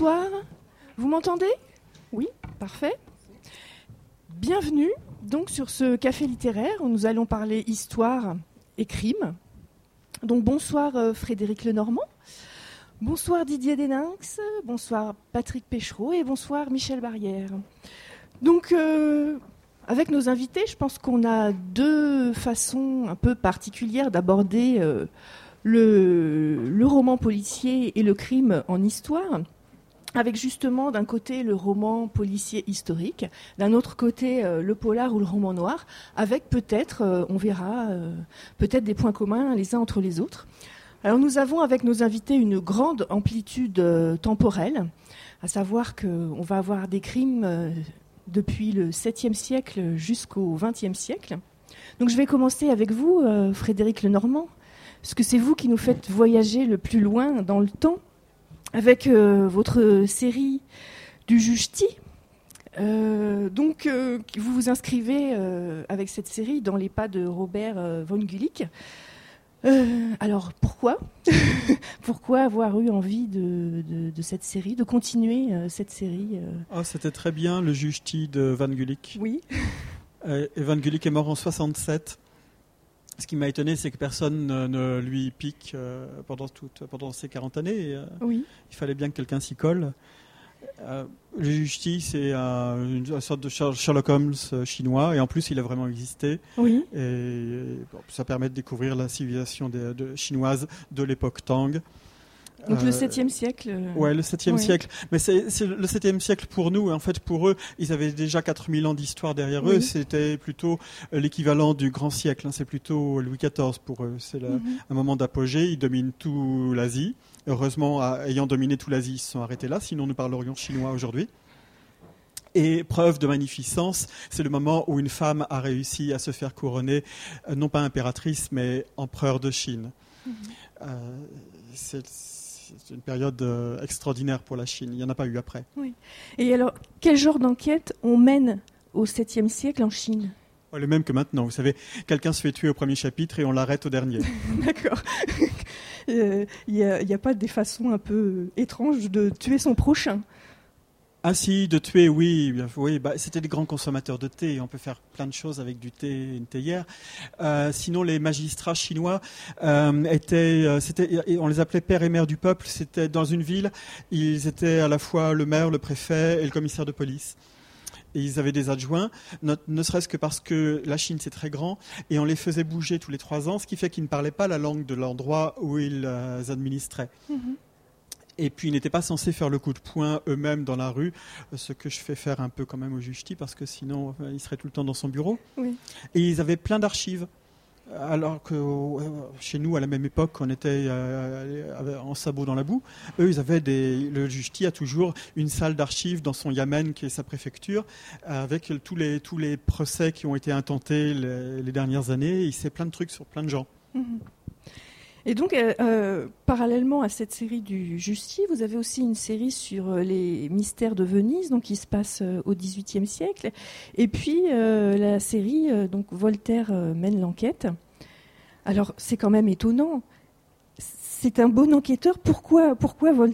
Bonsoir, vous m'entendez ? Oui, parfait. Bienvenue donc sur ce café littéraire où nous allons parler histoire et crime. Donc bonsoir Frédéric Lenormand, bonsoir Didier Deninx, bonsoir Patrick Péchereau et bonsoir Michel Barrière. Donc avec nos invités, je pense qu'on a deux façons un peu particulières d'aborder le roman policier et le crime en histoire, avec justement d'un côté le roman policier historique, d'un autre côté le polar ou le roman noir, avec peut-être, on verra, peut-être des points communs les uns entre les autres. Alors nous avons avec nos invités une grande amplitude temporelle, à savoir qu'on va avoir des crimes depuis le 7e siècle jusqu'au 20e siècle. Donc je vais commencer avec vous, Frédéric Lenormand, parce que c'est vous qui nous faites voyager le plus loin dans le temps avec votre série du Juge-T. Donc vous vous inscrivez avec cette série dans les pas de Robert von Gulick. Alors pourquoi pourquoi avoir eu envie de cette série, de continuer cette série C'était très bien, le Juge-T de Van Gulick. Oui. Et Van Gulick est mort en 67. Ce qui m'a étonné, c'est que personne ne lui pique pendant ces 40 années. Oui. Il fallait bien que quelqu'un s'y colle. Le Juge-T, c'est une sorte de Sherlock Holmes chinois, et en plus, il a vraiment existé. Oui. Et ça permet de découvrir la civilisation chinoise de l'époque Tang. Donc le 7e siècle. Ouais, le 7e siècle. Mais c'est le 7e siècle pour nous. En fait, pour eux, ils avaient déjà 4000 ans d'histoire derrière eux. C'était plutôt l'équivalent du grand siècle. C'est plutôt Louis XIV pour eux. C'est un moment d'apogée. Ils dominent tout l'Asie. Heureusement, ayant dominé toute l'Asie, ils se sont arrêtés là. Sinon, nous parlerions chinois aujourd'hui. Et preuve de magnificence, c'est le moment où une femme a réussi à se faire couronner, non pas impératrice, mais empereur de Chine. C'est une période extraordinaire pour la Chine. Il n'y en a pas eu après. Oui. Et alors, quel genre d'enquête on mène au 7e siècle en Chine ? Le même que maintenant. Vous savez, quelqu'un se fait tuer au premier chapitre et on l'arrête au dernier. D'accord. Il n'y a pas des façons un peu étranges de tuer son prochain ? Ah si, de tuer, oui. C'était des grands consommateurs de thé. On peut faire plein de choses avec du thé, une théière. Sinon, les magistrats chinois on les appelait père et mère du peuple. C'était dans une ville, ils étaient à la fois le maire, le préfet et le commissaire de police. Et ils avaient des adjoints, ne serait-ce que parce que la Chine, c'est très grand, et on les faisait bouger tous les 3 ans, ce qui fait qu'ils ne parlaient pas la langue de l'endroit où ils administraient. Et puis, ils n'étaient pas censés faire le coup de poing eux-mêmes dans la rue, ce que je fais faire un peu quand même au Juge-T, parce que sinon, il serait tout le temps dans son bureau. Oui. Et ils avaient plein d'archives. Alors que chez nous, à la même époque, on était en sabot dans la boue. Eux, ils avaient le Juge-T a toujours une salle d'archives dans son yamen, qui est sa préfecture, avec tous les procès qui ont été intentés les dernières années. Il sait plein de trucs sur plein de gens. Et donc, parallèlement à cette série du Juge-T, vous avez aussi une série sur les mystères de Venise, donc qui se passe au XVIIIe siècle. Et puis, la série donc Voltaire mène l'enquête. Alors, c'est quand même étonnant. C'est un bon enquêteur. Pourquoi Voltaire ?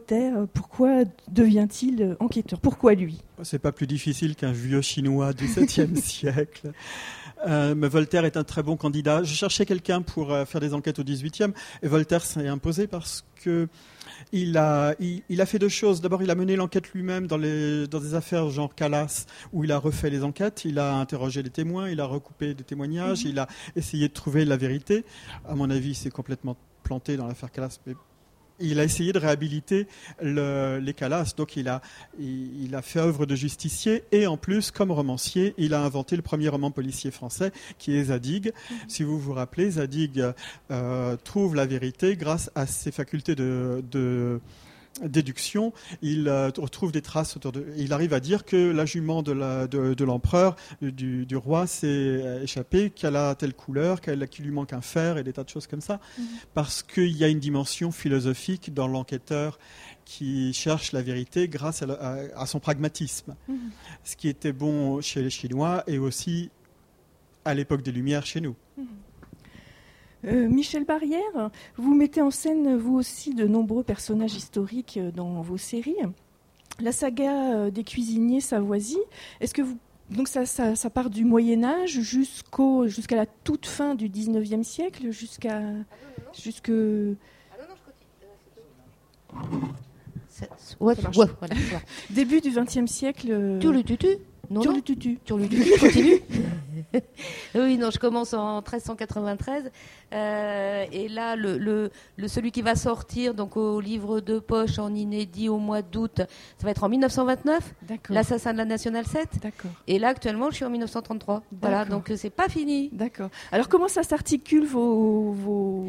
Pourquoi devient-il enquêteur ? Pourquoi lui ? C'est pas plus difficile qu'un vieux chinois du 7e siècle. Mais Voltaire est un très bon candidat. Je cherchais quelqu'un pour faire des enquêtes au 18e, et Voltaire s'est imposé parce que il a fait 2 choses. D'abord, il a mené l'enquête lui-même dans des affaires genre Calas, où il a refait les enquêtes, il a interrogé des témoins, il a recoupé des témoignages, il a essayé de trouver la vérité. À mon avis, c'est complètement planté dans l'affaire Calas, mais il a essayé de réhabiliter les Calas. Donc il a fait œuvre de justicier, et en plus, comme romancier, il a inventé le premier roman policier français, qui est Zadig. Si vous vous rappelez, Zadig trouve la vérité grâce à ses facultés de déduction. Il retrouve des traces il arrive à dire que la jument de l'empereur, du roi, s'est échappée, qu'elle a telle couleur, qu'il lui manque un fer, et des tas de choses comme ça, parce qu'il y a une dimension philosophique dans l'enquêteur qui cherche la vérité grâce à son pragmatisme. Ce qui était bon chez les Chinois, et aussi à l'époque des Lumières chez nous. Michel Barrière, vous mettez en scène, vous aussi, de nombreux personnages historiques dans vos séries. la saga des cuisiniers savoisis. Est-ce que vous donc ça part du Moyen Âge jusqu'à la toute fin du 19e siècle, jusque Ah non, je continue. Ouais, voilà. Début du 20e siècle. Turlututu, je continue. Oui, non, je commence en 1393. Et là, celui qui va sortir donc au livre de poche en inédit au mois d'août, ça va être en 1929. D'accord. L'assassin de la Nationale 7. D'accord. Et là, actuellement, je suis en 1933. Voilà, donc c'est pas fini. D'accord. Alors, comment ça s'articule vos...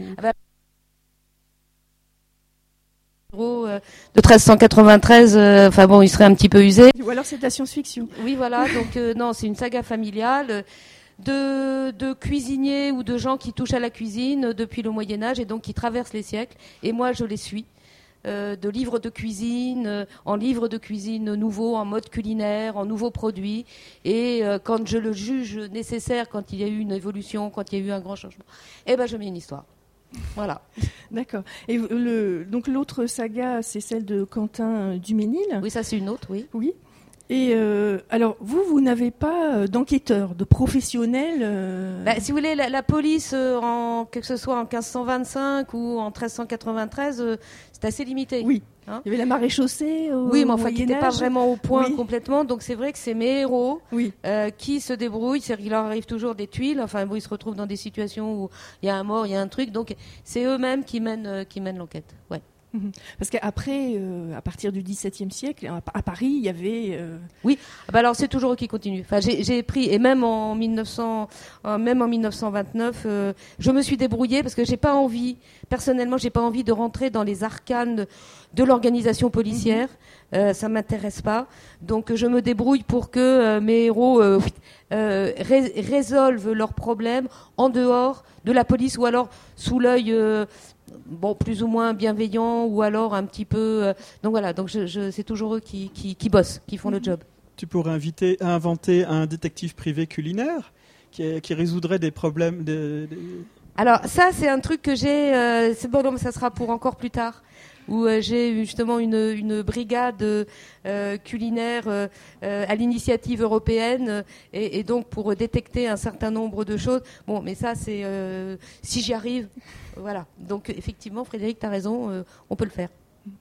de 1393, enfin bon, il serait un petit peu usé. Ou alors c'est de la science-fiction. Oui, voilà, donc non, c'est une saga familiale de cuisiniers ou de gens qui touchent à la cuisine depuis le Moyen-Âge et donc qui traversent les siècles. Et moi, je les suis. De livres de cuisine, en livres de cuisine nouveaux, en mode culinaire, en nouveaux produits. Et quand je le juge nécessaire, quand il y a eu une évolution, quand il y a eu un grand changement, eh ben, je mets une histoire. Voilà. D'accord. Et donc l'autre saga, c'est celle de Quentin Duménil. Oui, ça c'est une autre, oui. Oui. Et alors, vous n'avez pas d'enquêteur, de professionnel Si vous voulez, la police, que ce soit en 1525 ou en 1393, c'est assez limité. Oui. Hein, il y avait la marée-chaussée oui, mais enfin, qui n'était pas vraiment au point complètement. Donc c'est vrai que c'est mes héros qui se débrouillent. C'est-à-dire qu'il leur arrive toujours des tuiles. Enfin, bon, ils se retrouvent dans des situations où il y a un mort, il y a un truc. Donc c'est eux-mêmes qui mènent l'enquête. Ouais. Parce qu'après, à partir du XVIIe siècle, à Paris, il y avait... Oui, alors c'est toujours eux qui continuent. Enfin, j'ai pris, et même en 1929, je me suis débrouillée parce que personnellement, j'ai pas envie de rentrer dans les arcanes de l'organisation policière. Ça m'intéresse pas. Donc je me débrouille pour que mes héros résolvent leurs problèmes en dehors de la police ou alors sous l'œil... plus ou moins bienveillant ou alors un petit peu... donc voilà, donc c'est toujours eux qui bossent, qui font le job. Tu pourrais inventer un détective privé culinaire qui résoudrait des problèmes... Alors ça, c'est un truc que j'ai... c'est bon, mais ça sera pour encore plus tard, où j'ai justement une brigade culinaire à l'initiative européenne et donc pour détecter un certain nombre de choses. Bon, mais ça, c'est... si j'y arrive... Voilà, donc effectivement, Frédéric, tu as raison, on peut le faire.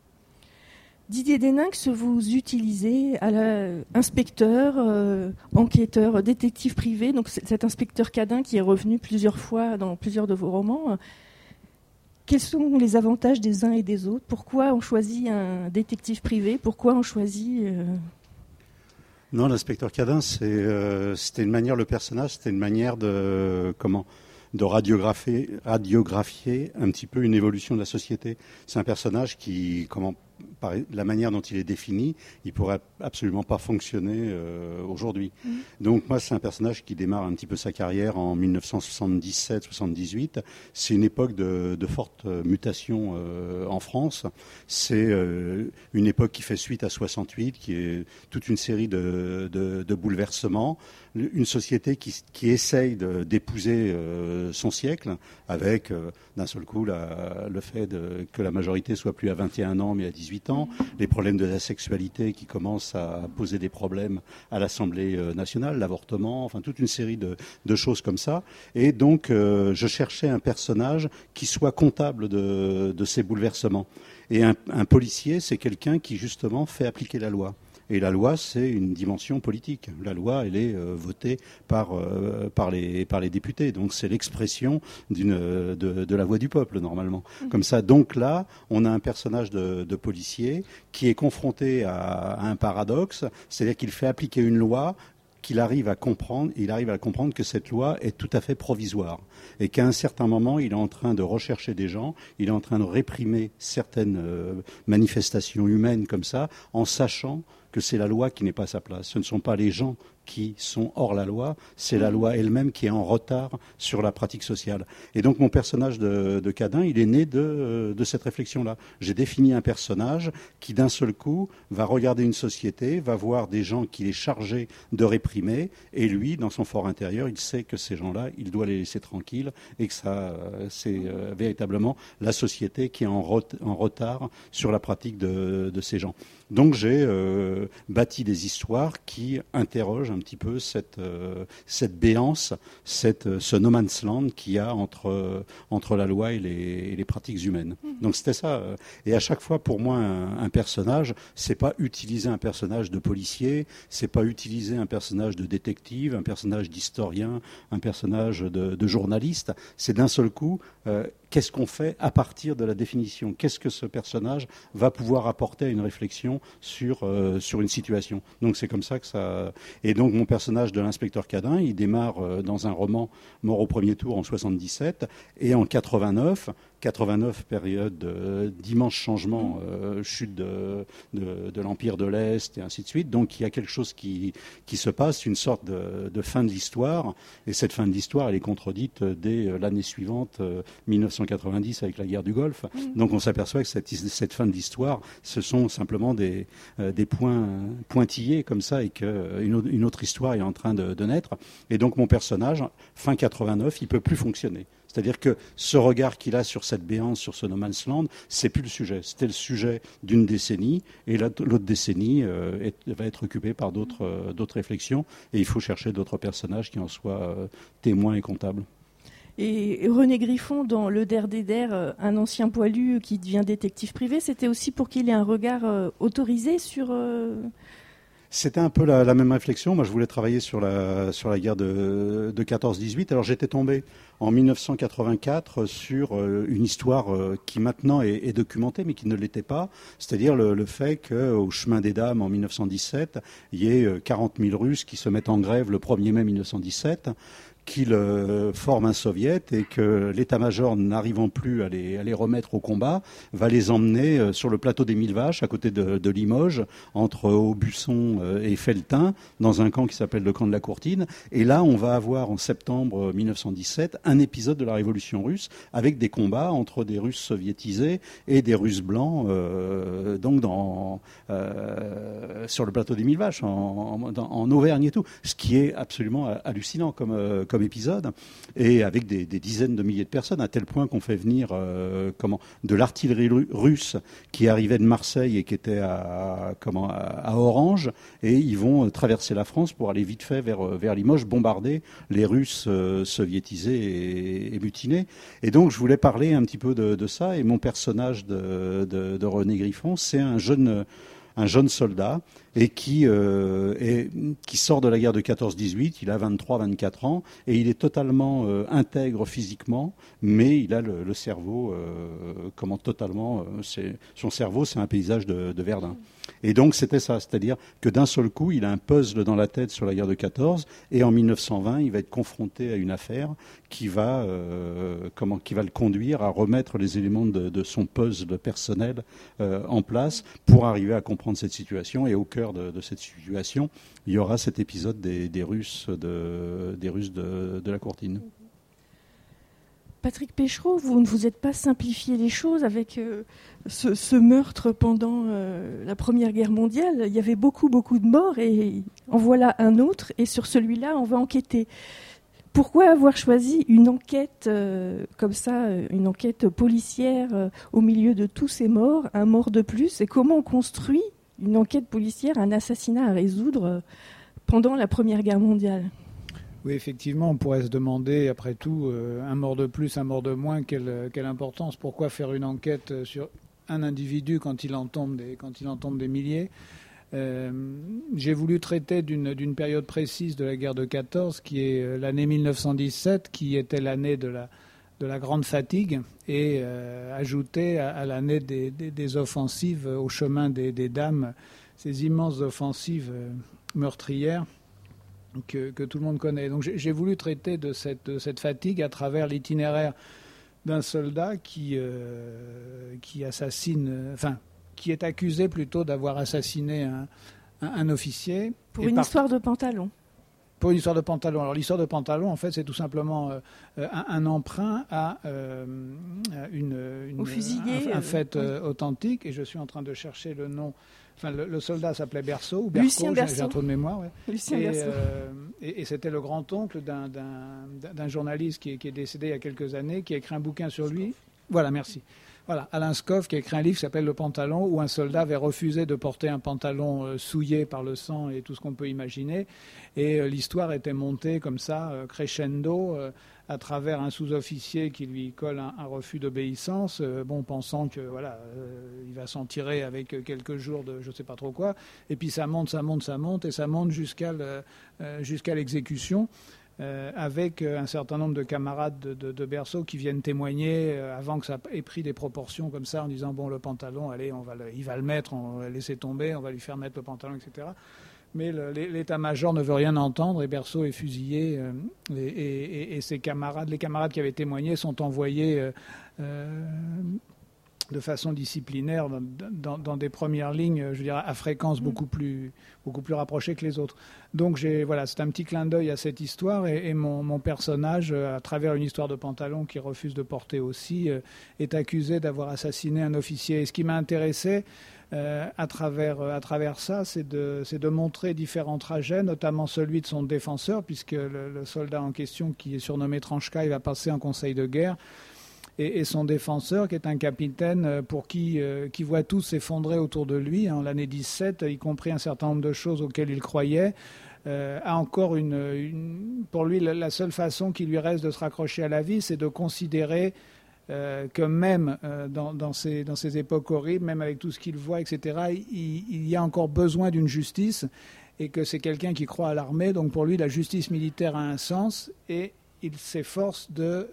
Didier Deninx, vous utilisez inspecteur, enquêteur, détective privé, donc cet inspecteur Cadin qui est revenu plusieurs fois dans plusieurs de vos romans. Quels sont les avantages des uns et des autres ? Pourquoi on choisit un détective privé ? Pourquoi on choisit... Non, l'inspecteur Cadin, c'était une manière, le personnage, c'était une manière de radiographier un petit peu une évolution de la société. C'est un personnage qui, par la manière dont il est défini, il pourrait absolument pas fonctionner aujourd'hui. Donc moi, c'est un personnage qui démarre un petit peu sa carrière en 1977-78. C'est une époque de forte mutation en France. C'est une époque qui fait suite à 68, qui est toute une série de bouleversements. Une société qui essaye d'épouser son siècle avec, d'un seul coup, le fait que la majorité soit plus à 21 ans mais à 18 ans, les problèmes de la sexualité qui commencent à poser des problèmes à l'Assemblée nationale, l'avortement, enfin toute une série de choses comme ça. Et donc, je cherchais un personnage qui soit comptable de ces bouleversements. Et un policier, c'est quelqu'un qui, justement, fait appliquer la loi. Et la loi, c'est une dimension politique. La loi, elle est votée par les députés. Donc, c'est l'expression de la voix du peuple, normalement. Comme ça, donc là, on a un personnage de policier qui est confronté à un paradoxe, c'est-à-dire qu'il fait appliquer une loi qu'il arrive à comprendre, que cette loi est tout à fait provisoire et qu'à un certain moment, il est en train de rechercher des gens, il est en train de réprimer certaines manifestations humaines comme ça, en sachant que c'est la loi qui n'est pas à sa place. Ce ne sont pas les gens qui sont hors la loi, c'est la loi elle-même qui est en retard sur la pratique sociale. Et donc mon personnage de Cadin, il est né de cette réflexion-là. J'ai défini un personnage qui d'un seul coup va regarder une société, va voir des gens qu'il est chargé de réprimer, et lui, dans son fort intérieur, il sait que ces gens-là, il doit les laisser tranquilles, et que ça, c'est véritablement la société qui est en retard sur la pratique de ces gens. Donc j'ai bâti des histoires qui interrogent un petit peu cette béance, ce no man's land qu'il y a entre la loi et les pratiques humaines. Donc c'était ça. Et à chaque fois, pour moi, un personnage, c'est pas utiliser un personnage de policier, c'est pas utiliser un personnage de détective, un personnage d'historien, un personnage de journaliste. C'est d'un seul coup, qu'est-ce qu'on fait à partir de la définition? Qu'est-ce que ce personnage va pouvoir apporter à une réflexion sur une situation? Donc c'est comme ça que ça... Et donc mon personnage de l'inspecteur Cadin, il démarre dans un roman Mort au premier tour en 77, et en 89, période d'immenses changements, chute de l'Empire de l'Est et ainsi de suite. Donc il y a quelque chose qui se passe, une sorte de fin de l'histoire, et cette fin de l'histoire, elle est contredite dès l'année suivante, 1990, avec la guerre du Golfe. Donc on s'aperçoit que cette fin de l'histoire, ce sont simplement des points pointillés comme ça, et qu'une autre histoire est en train de naître. Et donc mon personnage, fin 89, il peut plus fonctionner. C'est-à-dire que ce regard qu'il a sur cette béance, sur ce no man's land, c'est plus le sujet. C'était le sujet d'une décennie, et l'autre décennie va être occupée par d'autres réflexions, et il faut chercher d'autres personnages qui en soient témoins et comptables. Et René Griffon, dans Le Der des Der, un ancien poilu qui devient détective privé, c'était aussi pour qu'il ait un regard autorisé sur... C'était un peu la même réflexion. Moi, je voulais travailler sur la guerre de 14-18. Alors, j'étais tombé en 1984 sur une histoire qui maintenant est documentée, mais qui ne l'était pas. C'est-à-dire le fait qu'au chemin des Dames, en 1917, il y ait 40 000 Russes qui se mettent en grève le 1er mai 1917, qu'ils forment un soviet, et que l'état-major, n'arrivant plus à les remettre au combat, va les emmener sur le plateau des Mille Vaches, à côté de Limoges, entre Aubusson et Felletin, dans un camp qui s'appelle le camp de la Courtine. Et là, on va avoir en septembre 1917 un épisode de la Révolution russe, avec des combats entre des Russes soviétisés et des Russes blancs, donc sur le plateau des Mille Vaches, en Auvergne et tout. Ce qui est absolument hallucinant comme épisode, et avec des dizaines de milliers de personnes, à tel point qu'on fait venir de l'artillerie russe qui arrivait de Marseille et qui était à Orange, et ils vont traverser la France pour aller vite fait vers Limoges, bombarder les Russes soviétisés et mutinés. Et donc je voulais parler un petit peu de ça, et mon personnage de René Griffon, c'est un jeune soldat, et qui sort de la guerre de 14-18, il a 23-24 ans, et il est totalement intègre physiquement, mais il a le cerveau totalement... son cerveau, c'est un paysage de Verdun. Et donc c'était ça, c'est-à-dire que d'un seul coup, il a un puzzle dans la tête sur la guerre de 14, et en 1920, il va être confronté à une affaire qui va le conduire à remettre les éléments de son puzzle personnel en place pour arriver à comprendre cette situation. Et au cœur de cette situation, il y aura cet épisode des Russes de la Courtine. Patrick Péchereau, vous ne vous êtes pas simplifié les choses avec ce meurtre pendant la Première Guerre mondiale. Il y avait beaucoup de morts, et en voilà un autre, et sur celui-là, on va enquêter. Pourquoi avoir choisi une enquête comme ça, une enquête policière au milieu de tous ces morts, un mort de plus, et comment on construit une enquête policière, un assassinat à résoudre pendant la Première Guerre mondiale? Oui, effectivement, on pourrait se demander, après tout, un mort de plus, un mort de moins, quelle importance? Pourquoi faire une enquête sur un individu quand il en tombe des milliers? J'ai voulu traiter d'une période précise de la guerre de 14, qui est l'année 1917, qui était l'année de la grande fatigue, et ajouter à l'année des offensives au chemin des Dames, ces immenses offensives meurtrières que tout le monde connaît. Donc j'ai voulu traiter de cette fatigue à travers l'itinéraire d'un soldat qui assassine, qui est accusé plutôt d'avoir assassiné un officier. Pour une histoire de pantalon. Pour une histoire de pantalon. Alors l'histoire de pantalon, en fait, c'est tout simplement un emprunt à un fait authentique. Et je suis en train de chercher le nom. Enfin, le soldat s'appelait Berceau, ou Berceau, Lucien Berceau. J'ai un trou de mémoire. Ouais. Lucien Berceau. Et c'était le grand-oncle d'un journaliste qui est décédé il y a quelques années, qui a écrit un bouquin sur lui. Voilà, merci. Voilà, Alain Scoff qui a écrit un livre qui s'appelle Le Pantalon, où un soldat avait refusé de porter un pantalon souillé par le sang et tout ce qu'on peut imaginer. Et l'histoire était montée comme ça, crescendo, à travers un sous-officier qui lui colle un refus d'obéissance, pensant que voilà, il va s'en tirer avec quelques jours de je ne sais pas trop quoi. Et puis ça monte, et ça monte jusqu'à l'exécution. Avec un certain nombre de camarades de Berceau qui viennent témoigner avant que ça ait pris des proportions comme ça, en disant bon, le pantalon, allez, il va le mettre, on va le laisser tomber, on va lui faire mettre le pantalon, etc. Mais l'état-major ne veut rien entendre et Berceau est fusillé et ses camarades, les camarades qui avaient témoigné, sont envoyés de façon disciplinaire dans des premières lignes, je dirais, à fréquence beaucoup plus rapprochée que les autres. Donc c'est un petit clin d'œil à cette histoire et mon personnage, à travers une histoire de pantalon qu'il refuse de porter aussi, est accusé d'avoir assassiné un officier. Et ce qui m'a intéressé à travers ça, c'est de montrer différents trajets, notamment celui de son défenseur, puisque le soldat en question, qui est surnommé Tranchka, il va passer en conseil de guerre. Et son défenseur, qui est un capitaine pour qui voit tout s'effondrer autour de lui, en l'année 17, y compris un certain nombre de choses auxquelles il croyait, a encore pour lui, la seule façon qui lui reste de se raccrocher à la vie, c'est de considérer que même dans ces époques horribles, même avec tout ce qu'il voit, etc., il y a encore besoin d'une justice, et que c'est quelqu'un qui croit à l'armée. Donc pour lui, la justice militaire a un sens, et il s'efforce de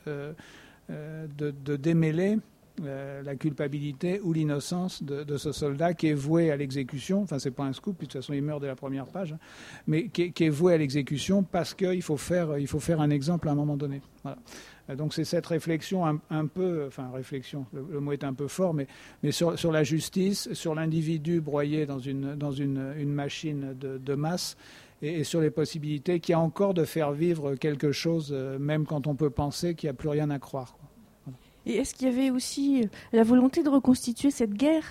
démêler la culpabilité ou l'innocence de ce soldat qui est voué à l'exécution. Enfin, c'est pas un scoop, puis de toute façon il meurt dès la première page, mais qui est voué à l'exécution parce qu'il faut faire un exemple à un moment donné. Voilà. Donc c'est cette réflexion réflexion, le mot est un peu fort, mais sur la justice, sur l'individu broyé dans une machine de masse, et sur les possibilités qu'il y a encore de faire vivre quelque chose, même quand on peut penser qu'il n'y a plus rien à croire. Voilà. Et est-ce qu'il y avait aussi la volonté de reconstituer cette guerre,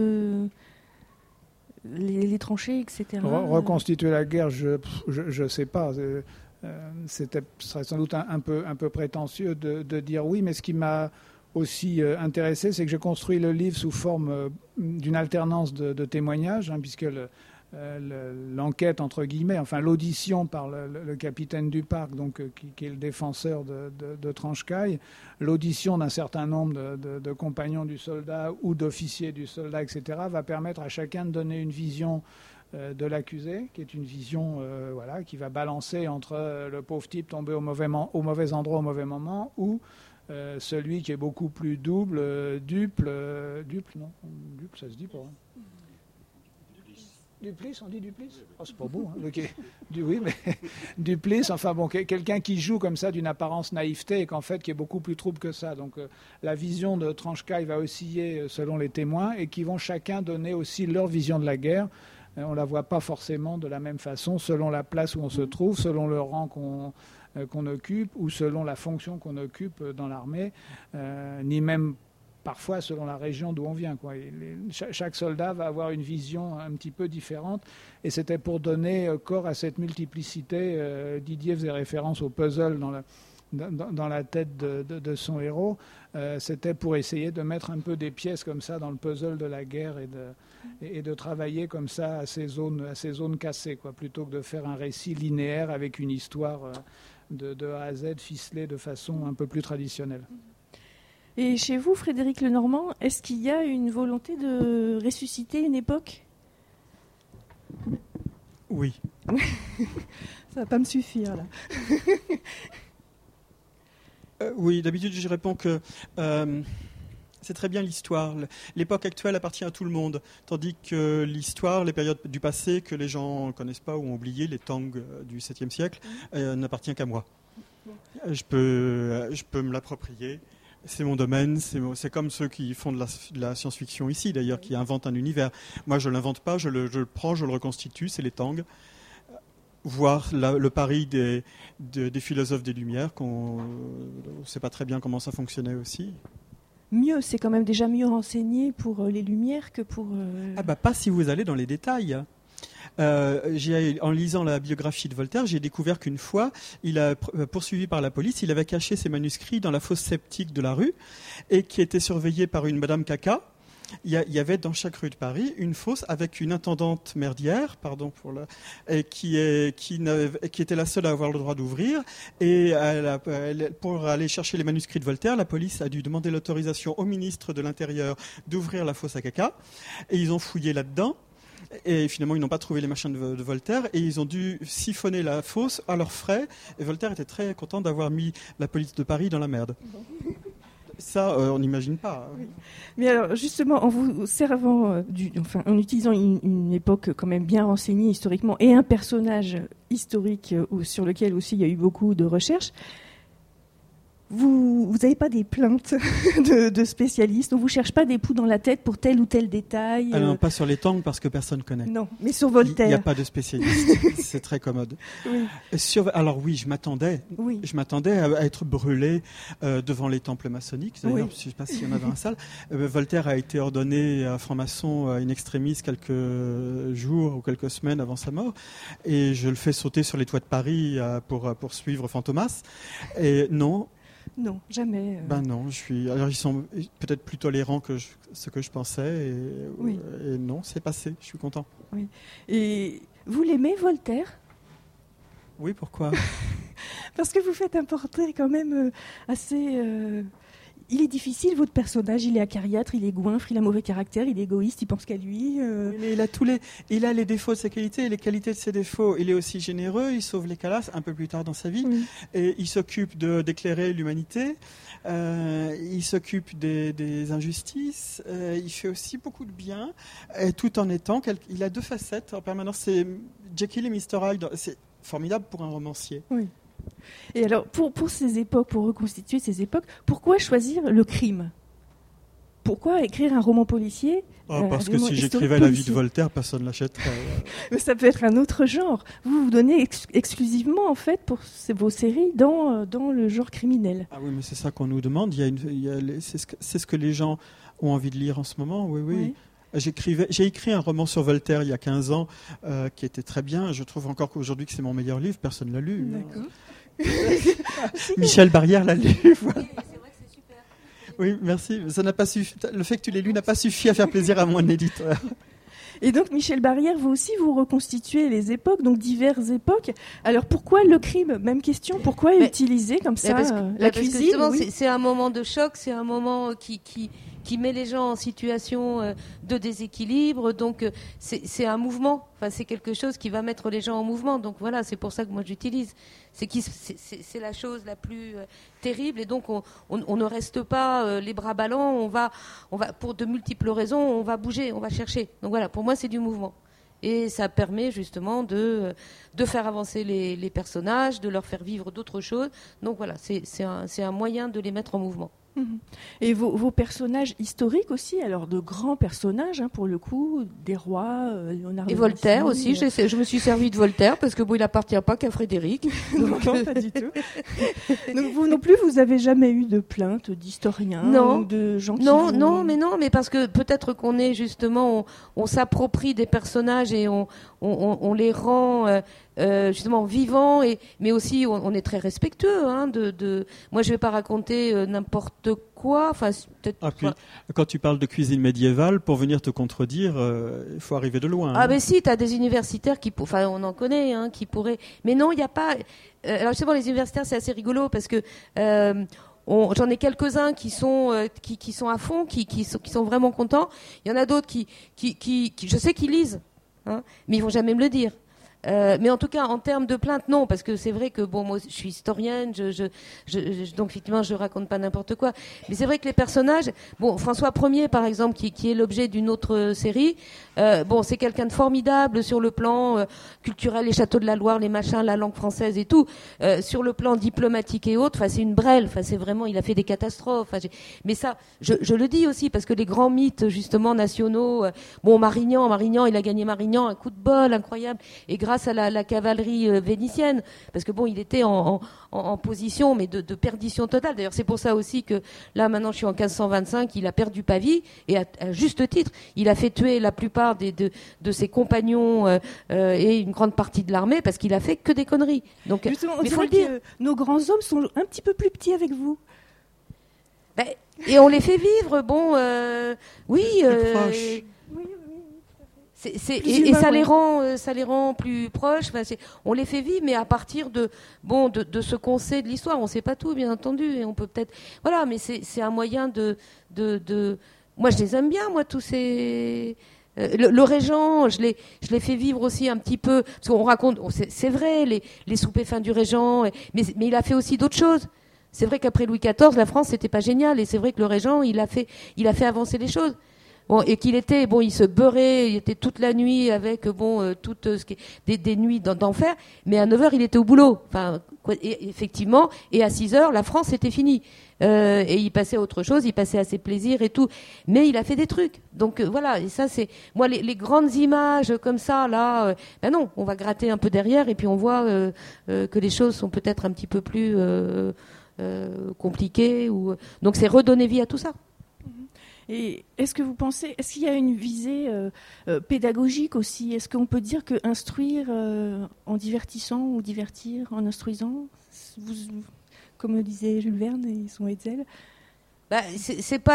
les tranchées, etc. Reconstituer la guerre, je ne sais pas. Ce serait sans doute un peu prétentieux de dire oui, mais ce qui m'a aussi intéressé, c'est que j'ai construit le livre sous forme d'une alternance de témoignages, puisque l'enquête, entre guillemets, enfin l'audition par le capitaine du parc, donc, qui est le défenseur de Tranchkai, l'audition d'un certain nombre de compagnons du soldat ou d'officiers du soldat, etc., va permettre à chacun de donner une vision de l'accusé, qui est une vision qui va balancer entre le pauvre type tombé au mauvais endroit au mauvais moment, ou celui qui est beaucoup plus dupe, ça se dit pour... Duplice, on dit Duplice ? Oh, c'est pas beau, hein. Okay. Oui, mais Duplice, enfin bon, quelqu'un qui joue comme ça d'une apparence naïveté et qu'en fait qui est beaucoup plus trouble que ça. Donc la vision de Tranchkai va osciller selon les témoins et qui vont chacun donner aussi leur vision de la guerre. On la voit pas forcément de la même façon selon la place où on se trouve, selon le rang qu'on occupe ou selon la fonction qu'on occupe dans l'armée, ni même parfois selon la région d'où on vient, quoi. Chaque soldat va avoir une vision un petit peu différente, et c'était pour donner corps à cette multiplicité. Didier faisait référence au puzzle dans la tête de son héros. C'était pour essayer de mettre un peu des pièces comme ça dans le puzzle de la guerre et de travailler comme ça à ces zones cassées, quoi, plutôt que de faire un récit linéaire avec une histoire de A à Z ficelée de façon un peu plus traditionnelle. Et chez vous, Frédéric Lenormand, est-ce qu'il y a une volonté de ressusciter une époque ? Oui. Ça va pas me suffire, là. Oui, d'habitude, je réponds que c'est très bien l'histoire. L'époque actuelle appartient à tout le monde, tandis que l'histoire, les périodes du passé que les gens ne connaissent pas ou ont oublié, les Tang du 7e siècle, n'appartient qu'à moi. Je peux me l'approprier. C'est mon domaine, c'est comme ceux qui font de la science-fiction ici, d'ailleurs, qui inventent un univers. Moi, je ne l'invente pas, je le prends, je le reconstitue, c'est les Tang. Voir le pari des philosophes des Lumières, qu'on ne sait pas très bien comment ça fonctionnait aussi. Mieux, c'est quand même déjà mieux renseigné pour les Lumières que pour... Pas si vous allez dans les détails. En lisant la biographie de Voltaire, j'ai découvert qu'une fois, il a poursuivi par la police, il avait caché ses manuscrits dans la fosse septique de la rue et qui était surveillée par une Madame Caca. Il y avait dans chaque rue de Paris une fosse avec une intendante merdière, qui était la seule à avoir le droit d'ouvrir. Et pour aller chercher les manuscrits de Voltaire, la police a dû demander l'autorisation au ministre de l'Intérieur d'ouvrir la fosse à caca. Et ils ont fouillé là-dedans. Et finalement, ils n'ont pas trouvé les machins de Voltaire et ils ont dû siphonner la fosse à leurs frais. Et Voltaire était très content d'avoir mis la police de Paris dans la merde. Ça, on n'imagine pas. Oui. Mais alors, justement, en vous servant, en utilisant une époque quand même bien renseignée historiquement et un personnage historique sur lequel aussi il y a eu beaucoup de recherches, vous n'avez pas des plaintes de spécialistes, on ne vous cherche pas des poux dans la tête pour tel ou tel détail Non, pas sur les Tang parce que personne ne connaît. Non, mais sur Voltaire. Il n'y a pas de spécialistes, c'est très commode. Oui. Alors oui, je m'attendais à être brûlé devant les temples maçonniques. D'ailleurs, je ne sais pas s'il y en avait dans la salle. Voltaire a été ordonné à franc-maçon in extremis quelques jours ou quelques semaines avant sa mort. Et je le fais sauter sur les toits de Paris pour suivre Fantomas. Et non... Non, jamais. Non, alors ils sont peut-être plus tolérants que ce que je pensais et non, c'est passé, je suis content. Oui. Et vous l'aimez, Voltaire ? Oui, pourquoi ? Parce que vous faites un portrait quand même assez... Il est difficile, votre personnage, il est acariâtre, il est goinfre, il a mauvais caractère, il est égoïste, il pense qu'à lui. Mais il a les défauts de ses qualités et les qualités de ses défauts. Il est aussi généreux, il sauve les calasses un peu plus tard dans sa vie, et il s'occupe d'éclairer l'humanité, il s'occupe des injustices, il fait aussi beaucoup de bien, tout en étant... Il a deux facettes en permanence, c'est Jekyll et Mr. Hyde, c'est formidable pour un romancier. Oui. Et alors, pour ces époques, pour reconstituer ces époques, pourquoi choisir le crime ? Pourquoi écrire un roman policier ? Parce que si j'écrivais la vie de Voltaire, personne ne l'achèterait. Mais ça peut être un autre genre. Vous vous donnez exclusivement, en fait, pour vos séries, dans le genre criminel. Ah oui, mais c'est ça qu'on nous demande. C'est ce que les gens ont envie de lire en ce moment, oui. J'ai écrit un roman sur Voltaire il y a 15 ans qui était très bien. Je trouve encore qu'aujourd'hui que c'est mon meilleur livre. Personne ne l'a lu. D'accord. Michel Barrière l'a lu. Voilà. Oui, c'est vrai que c'est super. Oui, merci. Ça n'a pas suffi. Le fait que tu l'aies lu n'a pas suffi à faire plaisir à mon éditeur. Et donc, Michel Barrière, vous aussi, vous reconstituez les époques, donc diverses époques. Alors, pourquoi le crime ? Même question. Pourquoi utiliser comme ça la cuisine ? Parce que c'est un moment de choc, c'est un moment qui met les gens en situation de déséquilibre. Donc, c'est un mouvement. Enfin, c'est quelque chose qui va mettre les gens en mouvement. Donc, voilà, c'est pour ça que moi, j'utilise. C'est la chose la plus terrible. Et donc, on ne reste pas les bras ballants. On va, pour de multiples raisons, on va bouger, on va chercher. Donc, voilà, pour moi, c'est du mouvement. Et ça permet justement de faire avancer les personnages, de leur faire vivre d'autres choses. Donc, voilà, c'est un moyen de les mettre en mouvement. Et vos personnages historiques aussi, alors de grands personnages, pour le coup, des rois, Léonard et Voltaire aussi, je me suis servi de Voltaire parce que il appartient pas qu'à Frédéric. Donc, non, pas du tout. Donc vous non plus, vous avez jamais eu de plainte d'historiens ou de gens qui Non, mais parce que peut-être qu'on est justement, on s'approprie des personnages et on les rend justement vivants, mais aussi on est très respectueux. Moi, je vais pas raconter n'importe quoi. Enfin, puis, quand tu parles de cuisine médiévale, pour venir te contredire, il faut arriver de loin. Ah, mais si, tu as des universitaires on en connaît, qui pourraient. Mais non, il n'y a pas. Alors, justement, les universitaires, c'est assez rigolo parce que j'en ai quelques-uns qui sont à fond, qui sont vraiment contents. Il y en a d'autres qui je sais qu'ils lisent, mais ils vont jamais me le dire. Mais en tout cas, en termes de plainte, non, parce que c'est vrai que bon, moi, je suis historienne, donc effectivement, je raconte pas n'importe quoi. Mais c'est vrai que les personnages, bon, François Ier, par exemple, qui est l'objet d'une autre série, bon, c'est quelqu'un de formidable sur le plan culturel, les châteaux de la Loire, les machins, la langue française et tout. Sur le plan diplomatique et autres, enfin, c'est une brêle. Enfin, c'est vraiment, il a fait des catastrophes. Mais ça, je le dis aussi parce que les grands mythes justement nationaux, bon, Marignan, il a gagné Marignan, un coup de bol incroyable, et grâce à la cavalerie vénitienne, parce que bon, il était en position, mais de perdition totale. D'ailleurs, c'est pour ça aussi que là, maintenant, je suis en 1525, il a perdu Pavie, et à juste titre, il a fait tuer la plupart de ses compagnons et une grande partie de l'armée, parce qu'il a fait que des conneries. Donc, justement, on mais faut dirait le dire. que nos grands hommes sont un petit peu plus petits avec vous. Ben, et on les fait vivre, bon, oui. proches. Oui. Et ça les rend plus proches. Enfin, on les fait vivre, mais à partir de ce qu'on sait de l'histoire. On ne sait pas tout, bien entendu, et on peut peut-être, voilà, mais c'est un moyen de. Moi, je les aime bien, moi, tous ces. Le régent, je l'ai fait vivre aussi un petit peu, parce qu'on raconte, c'est vrai, les soupers fins du régent, mais il a fait aussi d'autres choses. C'est vrai qu'après Louis XIV, la France, c'était pas génial, et c'est vrai que le régent, il a fait avancer les choses. Bon, et qu'il était, bon, il se beurrait, il était toute la nuit avec, toutes ce qui est des nuits d'enfer, mais à 9h, il était au boulot. Enfin, et effectivement, et à 6h, la France était finie. Et il passait à autre chose, il passait à ses plaisirs et tout. Mais il a fait des trucs. Donc, voilà, et ça, c'est, moi, les grandes images comme ça, là, ben non, on va gratter un peu derrière, et puis on voit que les choses sont peut-être un petit peu plus compliquées. Donc, c'est redonner vie à tout ça. Et est-ce qu'il y a une visée pédagogique aussi? Est-ce qu'on peut dire que instruire en divertissant ou divertir en instruisant, comme le disait Jules Verne et son Hetzel? Bah, c'est pas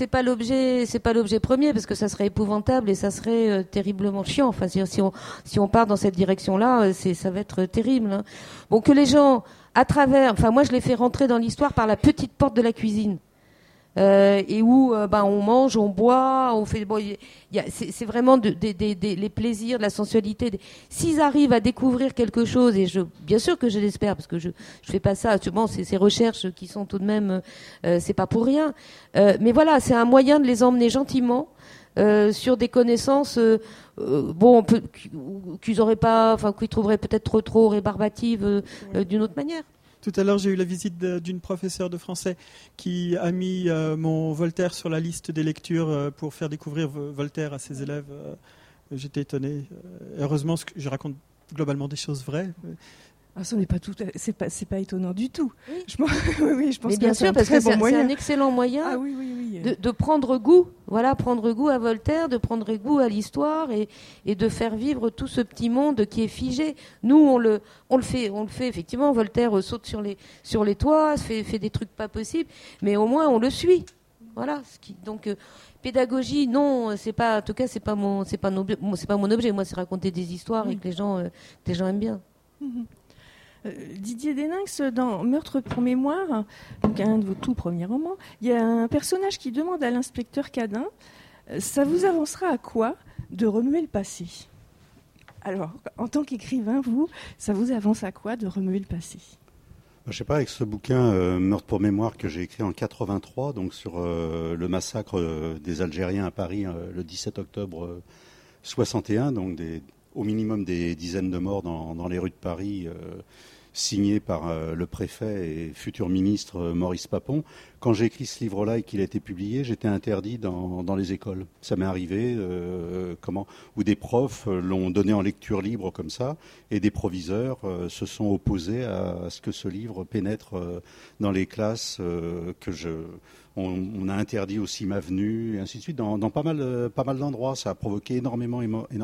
l'objet premier, parce que ça serait épouvantable et ça serait terriblement chiant. Enfin, si on part dans cette direction-là, ça va être terrible. Hein. Bon, que les gens, à travers, enfin, moi, je les fais rentrer dans l'histoire par la petite porte de la cuisine. Et où on mange, on boit, on fait. Bon, c'est vraiment les plaisirs, de la sensualité. S'ils arrivent à découvrir quelque chose, et bien sûr que je l'espère, parce que je fais pas ça. Souvent, ces recherches qui sont tout de même, c'est pas pour rien. Mais voilà, c'est un moyen de les emmener gentiment sur des connaissances, qu'ils auraient pas, enfin qu'ils trouveraient peut-être trop rébarbatives d'une autre manière. Tout à l'heure, j'ai eu la visite d'une professeure de français qui a mis mon Voltaire sur la liste des lectures pour faire découvrir Voltaire à ses élèves. J'étais étonné. Heureusement, je raconte globalement des choses vraies. Ah, ça n'est pas tout, c'est pas étonnant du tout. Oui. Je pense mais que bien c'est sûr, un parce très que bon c'est moyen. un excellent moyen de prendre goût, prendre goût à Voltaire, de prendre goût à l'histoire et de faire vivre tout ce petit monde qui est figé. Nous, on le fait effectivement. Voltaire saute sur les toits, fait des trucs pas possibles, mais au moins on le suit. Voilà. Donc pédagogie, non, c'est pas. En tout cas, c'est pas mon objet. Moi, c'est raconter des histoires et que les gens aiment bien. Mm-hmm. Didier Deninx, dans Meurtre pour mémoire, donc un de vos tout premiers romans, il y a un personnage qui demande à l'inspecteur Cadin ça vous avancera à quoi de remuer le passé? Alors, en tant qu'écrivain, ça vous avance à quoi de remuer le passé? Je sais pas, avec ce bouquin Meurtre pour mémoire que j'ai écrit en 83, donc sur le massacre des Algériens à Paris le 17 octobre 61, donc au minimum des dizaines de morts dans les rues de Paris, signé par le préfet et futur ministre Maurice Papon. Quand j'ai écrit ce livre-là et qu'il a été publié, j'étais interdit dans les écoles. Ça m'est arrivé où des profs l'ont donné en lecture libre comme ça, et des proviseurs se sont opposés à ce que ce livre pénètre dans les classes on a interdit aussi ma venue, et ainsi de suite, dans pas mal d'endroits. Ça a provoqué énormément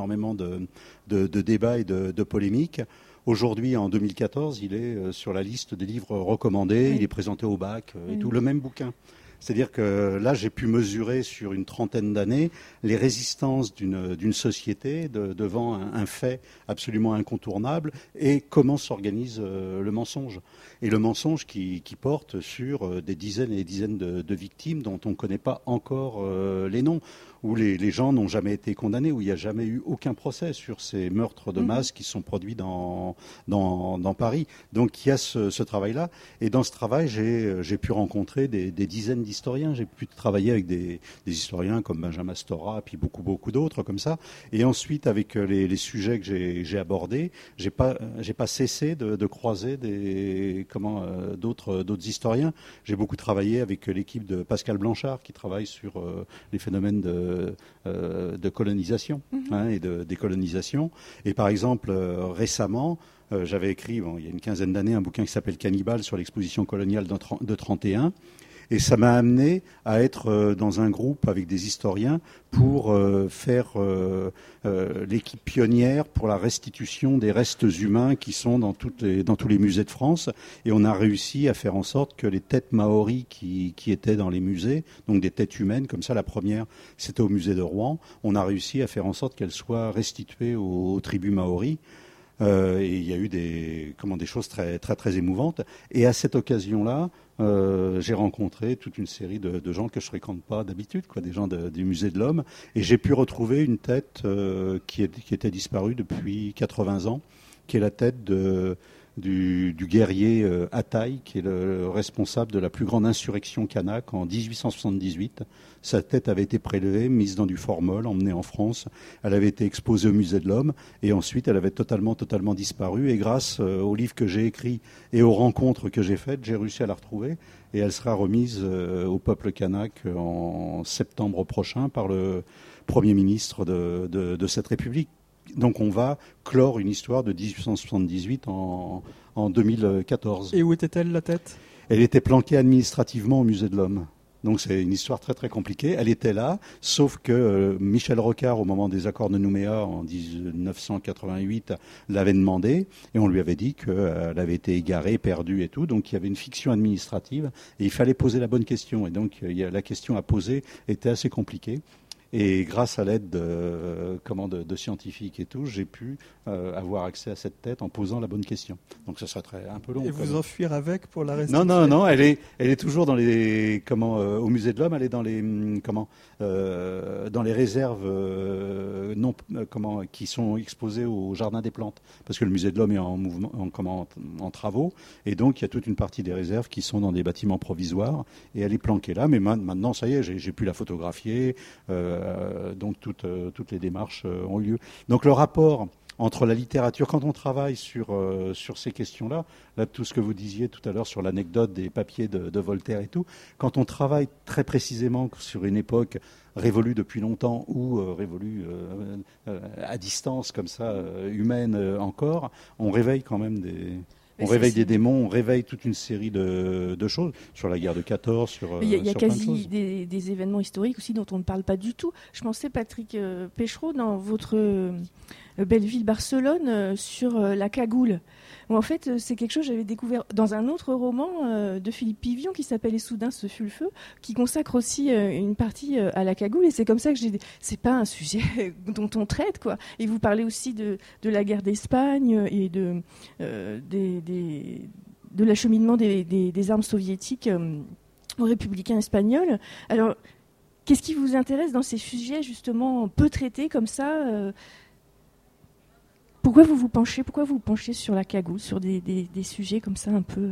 de débats et de polémiques. Aujourd'hui, en 2014, il est sur la liste des livres recommandés, il est présenté au bac et tout, le même bouquin. C'est-à-dire que là, j'ai pu mesurer sur une trentaine d'années les résistances d'une société devant un fait absolument incontournable et comment s'organise le mensonge. Et le mensonge qui porte sur des dizaines et des dizaines de victimes dont on ne connaît pas encore les noms. où les gens n'ont jamais été condamnés, où il n'y a jamais eu aucun procès sur ces meurtres de masse qui sont produits dans Paris. Donc il y a ce travail-là. Et dans ce travail, j'ai pu rencontrer des dizaines d'historiens. J'ai pu travailler avec des historiens comme Benjamin Stora, puis beaucoup d'autres comme ça. Et ensuite, avec les sujets que j'ai abordés, j'ai pas cessé de croiser d'autres historiens. J'ai beaucoup travaillé avec l'équipe de Pascal Blanchard qui travaille sur les phénomènes de colonisation et de décolonisation. Et par exemple, récemment, j'avais écrit, il y a une quinzaine d'années, un bouquin qui s'appelle Cannibale sur l'exposition coloniale de 31. Et ça m'a amené à être dans un groupe avec des historiens pour faire l'équipe pionnière pour la restitution des restes humains qui sont dans tous les musées de France. Et on a réussi à faire en sorte que les têtes maoris qui étaient dans les musées, donc des têtes humaines, comme ça la première c'était au musée de Rouen, on a réussi à faire en sorte qu'elles soient restituées aux tribus maoris. Et il y a eu des choses très, très, très émouvantes. Et à cette occasion-là, j'ai rencontré toute une série de gens que je fréquente pas d'habitude, des gens du Musée de l'Homme. Et j'ai pu retrouver une tête qui était disparue depuis 80 ans, qui est la tête du guerrier Ataï, qui est le responsable de la plus grande insurrection kanak en 1878. Sa tête avait été prélevée, mise dans du formol, emmenée en France. Elle avait été exposée au Musée de l'Homme et ensuite elle avait totalement disparu. Et grâce au livre que j'ai écrit et aux rencontres que j'ai faites, j'ai réussi à la retrouver et elle sera remise au peuple kanak en septembre prochain par le Premier ministre de cette République. Donc on va clore une histoire de 1878 en 2014. Et où était-elle, la tête ? Elle était planquée administrativement au Musée de l'Homme. Donc c'est une histoire très très compliquée. Elle était là, sauf que Michel Rocard, au moment des accords de Nouméa en 1988, l'avait demandé et on lui avait dit qu'elle avait été égarée, perdue et tout. Donc il y avait une fiction administrative et il fallait poser la bonne question. Et donc la question à poser était assez compliquée. Et grâce à l'aide de scientifiques et tout, j'ai pu avoir accès à cette tête en posant la bonne question. Donc ça serait un peu long. Et vous enfuir avec pour la restituer ? Non, elle est toujours dans au Musée de l'Homme, elle est dans les réserves qui sont exposées au Jardin des Plantes, parce que le Musée de l'Homme est en travaux, et donc il y a toute une partie des réserves qui sont dans des bâtiments provisoires, et elle est planquée là. Mais maintenant, ça y est, j'ai pu la photographier. Donc toutes les démarches ont eu lieu. Donc le rapport entre la littérature, quand on travaille sur ces questions-là, tout ce que vous disiez tout à l'heure sur l'anecdote des papiers de Voltaire et tout, quand on travaille très précisément sur une époque révolue depuis longtemps ou révolue à distance comme ça, humaine encore, on réveille quand même des démons, on réveille toute une série de choses sur la guerre de 14, sur il y a plein de quasi choses. des événements historiques aussi dont on ne parle pas du tout. Je pensais, Patrick Péchereau, dans votre belle ville Barcelone, sur la cagoule. Où en fait, c'est quelque chose que j'avais découvert dans un autre roman de Philippe Pivion qui s'appelle Et soudain ce fut le feu, qui consacre aussi une partie à la cagoule. Et c'est comme ça que c'est pas un sujet dont on traite, quoi. Et vous parlez aussi de la guerre d'Espagne et de l'acheminement des armes soviétiques aux républicains espagnols. Alors, qu'est-ce qui vous intéresse dans ces sujets justement peu traités comme ça Pourquoi vous vous penchez sur la cagoule, sur des sujets comme ça un peu...